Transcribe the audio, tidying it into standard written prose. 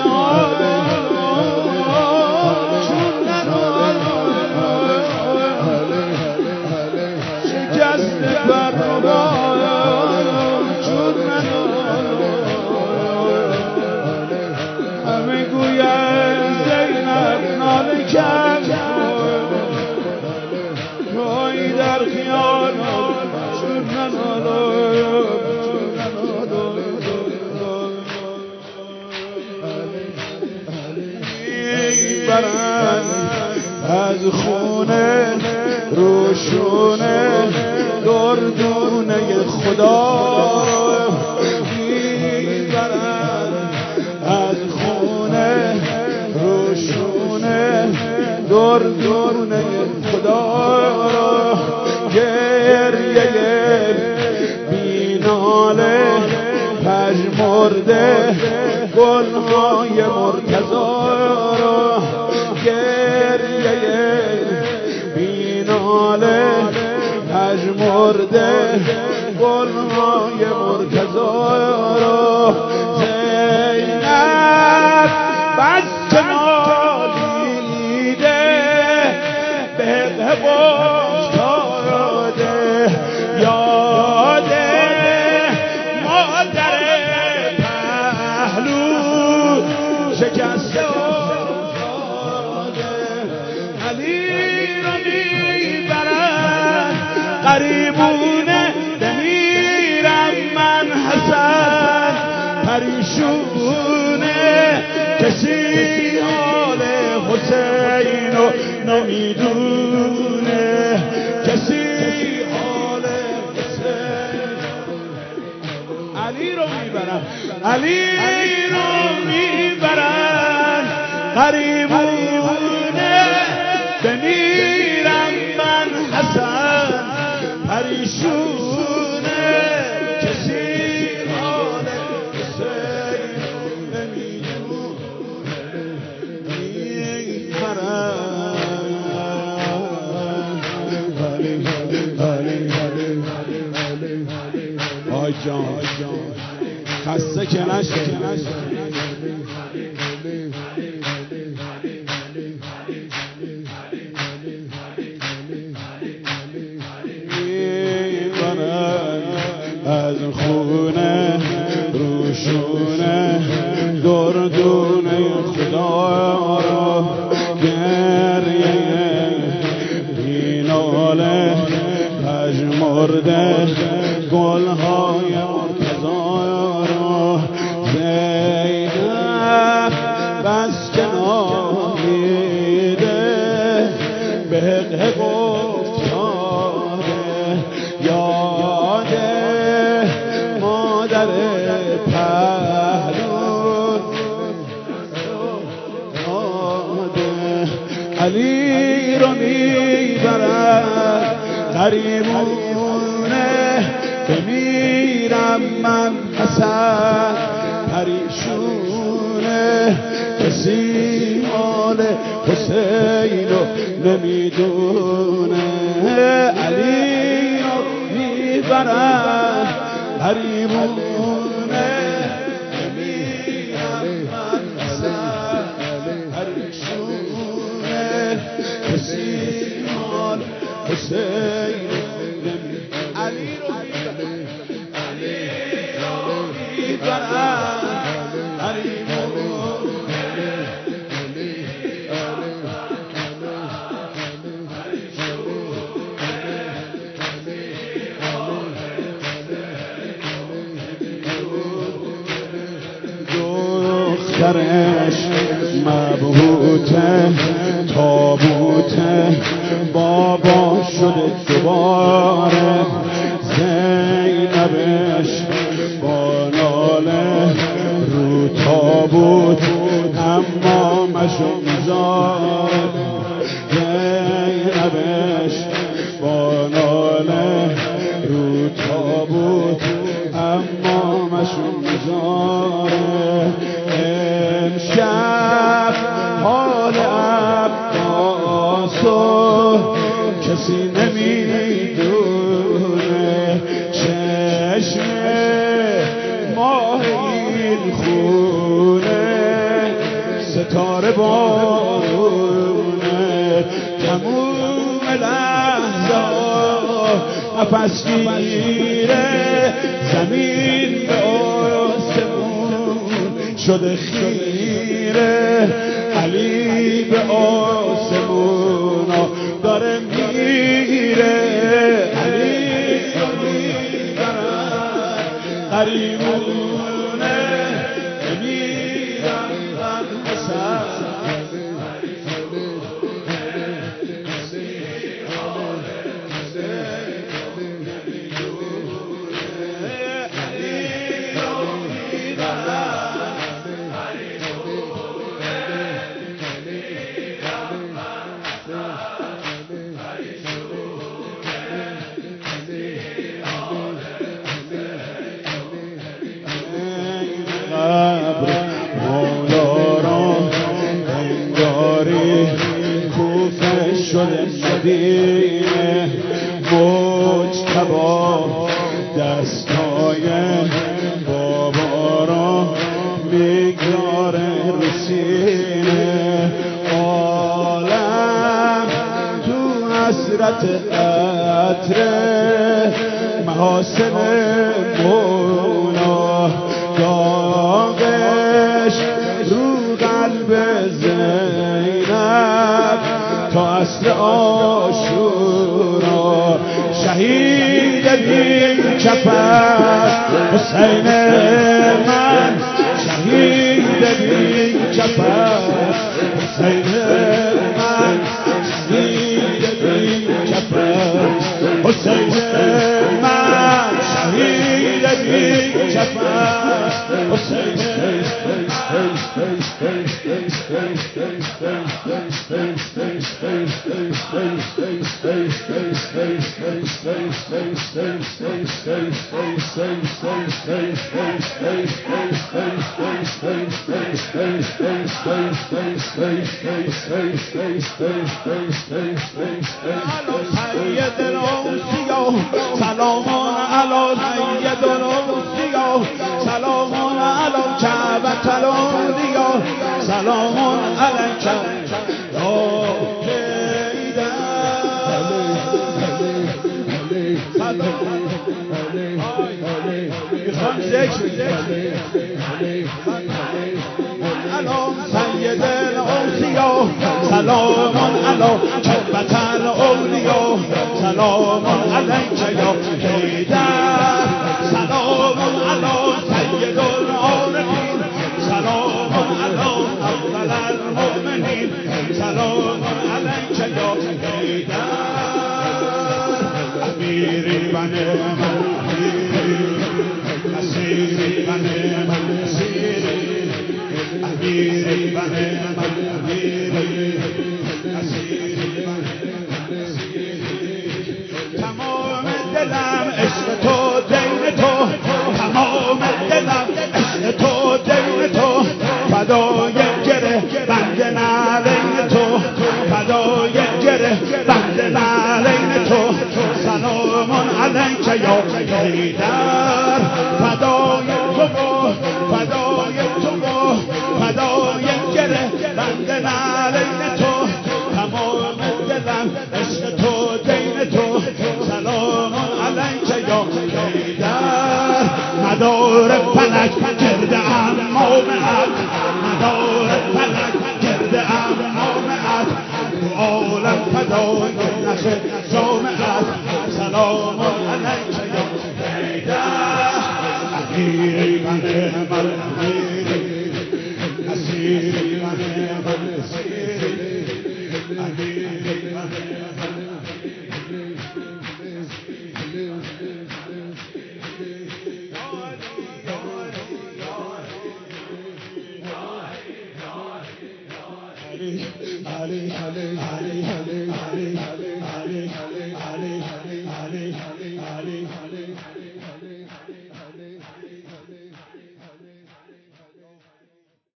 از خونه روشونه دردونه خدا میبرن، از خونه روشونه دردونه خدا گریه بیناله پژمرده گلهای مرتضی گریه بیناله پژمرده گلهای مرتضی زینب بس که نالیده به افتاده یاده مادر پهلو شکسته قریبونه بمیرم من حسن پریشونه کسی حال حسین رو نمیدونه کسی حال حسین علی رو میبرن علی رو میبرن قریبونه بمیرم من حسن پریشونه کسی حال حسین نمیدونه میبرن آی جان خسته که نشه از خونه روشونه دردونه خدا را گریه بیناله پژمرده گلهای مرتضی را زینب بس که نامیده به حق افتاده یاده مادر پهلو علی رو میبرن قریبونه بمیرم من حسن پریشونه کسی حال حسین رو نمیدونه علی رو میبرن قریبونه بمیرم من حسن پریشونه کسی حال حسین علی رو میبرن دخترش مبهوته تابوته بابا شده دوباره زینبش با ناله رو تابوت اما مشو میزاد زینبش با ناله رو تابوت اما مشو میزاد امشب حال عباسو کسی نمیدونه چشم ماه این خونه به بارونه تموم لحظه نفس گیره زمین به آسمون شده خیره علی به آسمون داره میره علی قریبونه میرم حسن شده مدینه مجتبی دستای بابا را میگذاره رو سینه عالم تو حسرت عطر محاسن مولا داغش رو قلب زینب تا عصر عاشورا شهید بی کفن حسین من شهید بی کفن حسین من شهید بی کفن حسین من شهید بی کفن حسین سید الانبیا سلامان علی سید الانبیا سلامان علی کعبة الاولیا سلامان علیک یا میخوام ذکر سلام سید الاوصیا سلام علی کعبة الاولیا سلام علیک یا حیدر سلام علی سید العارفین سلام علی افضل المؤمنین سلام علیک یا حیدر امیری و نعم اسیری و نعم اسیری امیری و نعم امیری اسیری و نعم اسیری تمام دلم عشق تو دین تو تمام دلم عشق تو دین تو فدای گره بند نعلین تو فدای گره بند نعلین تو سلام علیک یا حیدر فدای تو فدای تو فدای گره بند نعلین تو تمام دلم عشق تو دین تو سلام علیک یا حیدر مدار فلک گرد امامت مدار فلک گرد امامت تو عالم فدای نخ جامعت سلام علیک یا حیدر امیری و نعم امیری اسیری و نعم اسیری امیری و Ali, Ali, Ali, Ali, Ali, Ali, Ali, Ali, Ali.